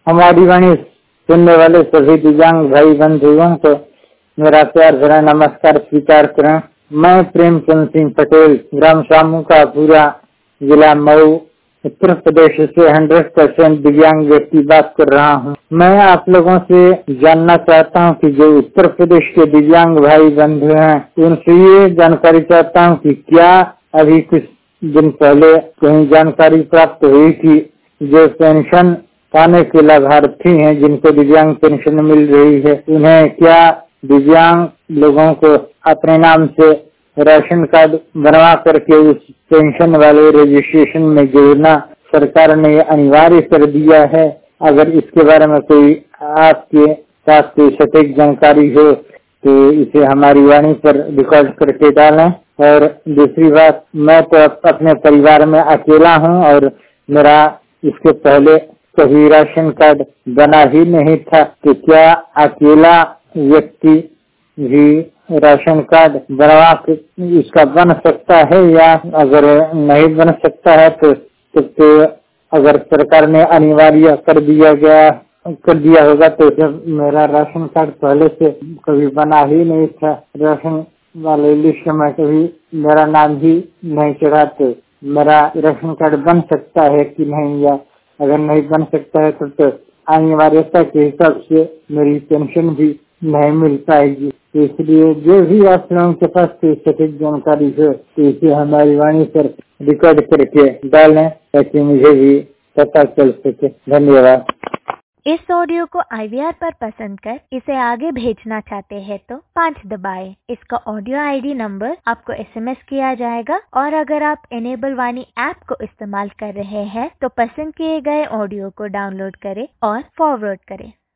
हमारी वाणी सुनने वाले सभी दिव्यांग भाई बंधुओं को मेरा प्यार भरा नमस्कार स्वीकार करें। मैं प्रेमचंद सिंह पटेल, ग्राम सामू का पूरा जिला मऊ, उत्तर प्रदेश से 100% दिव्यांग व्यक्ति बात कर रहा हूँ। मैं आप लोगों से जानना चाहता हूँ कि जो उत्तर प्रदेश के दिव्यांग भाई बंधु हैं, उनसे ये जानकारी चाहता हूँ कि क्या अभी कुछ दिन पहले कहीं जानकारी प्राप्त हुई कि जो पेंशन पाने के लाभार्थी हैं, जिनको दिव्यांग पेंशन मिल रही है, उन्हें क्या दिव्यांग लोगों को अपने नाम से राशन कार्ड बनवा करके उस पेंशन वाले रजिस्ट्रेशन में जोड़ना सरकार ने अनिवार्य कर दिया है। अगर इसके बारे में कोई आपके पास कोई सटीक जानकारी हो तो इसे हमारी वाणी पर रिकॉर्ड करके डालें। और दूसरी बात, मैं तो अपने परिवार में अकेला हूँ और मेरा इसके पहले कभी राशन कार्ड बना ही नहीं था, तो क्या अकेला व्यक्ति भी राशन कार्ड बनवा के इसका बन सकता है, या अगर नहीं बन सकता है तो अगर सरकार ने अनिवार्य कर दिया होगा तो मेरा राशन कार्ड पहले से कभी बना ही नहीं था, राशन वाले लिस्ट में कभी मेरा नाम ही नहीं चढ़ा, तो मेरा राशन कार्ड बन सकता है कि नहीं, या अगर नहीं बन सकता है तो अनिवार्यता के हिसाब से मेरी पेंशन भी नहीं मिल पाएगी। तो इसलिए जो भी आप लोगों के पास कोई सटीक जानकारी हो तो इसे हमारी वाणी पर रिकॉर्ड करके डालें ताकि मुझे भी पता चल सके। धन्यवाद। इस ऑडियो को IVR पर पसंद कर इसे आगे भेजना चाहते हैं तो 5 दबाएं। इसका ऑडियो ID नंबर आपको SMS किया जाएगा, और अगर आप इनेबल वाणी ऐप को इस्तेमाल कर रहे हैं तो पसंद किए गए ऑडियो को डाउनलोड करें और फॉरवर्ड करें।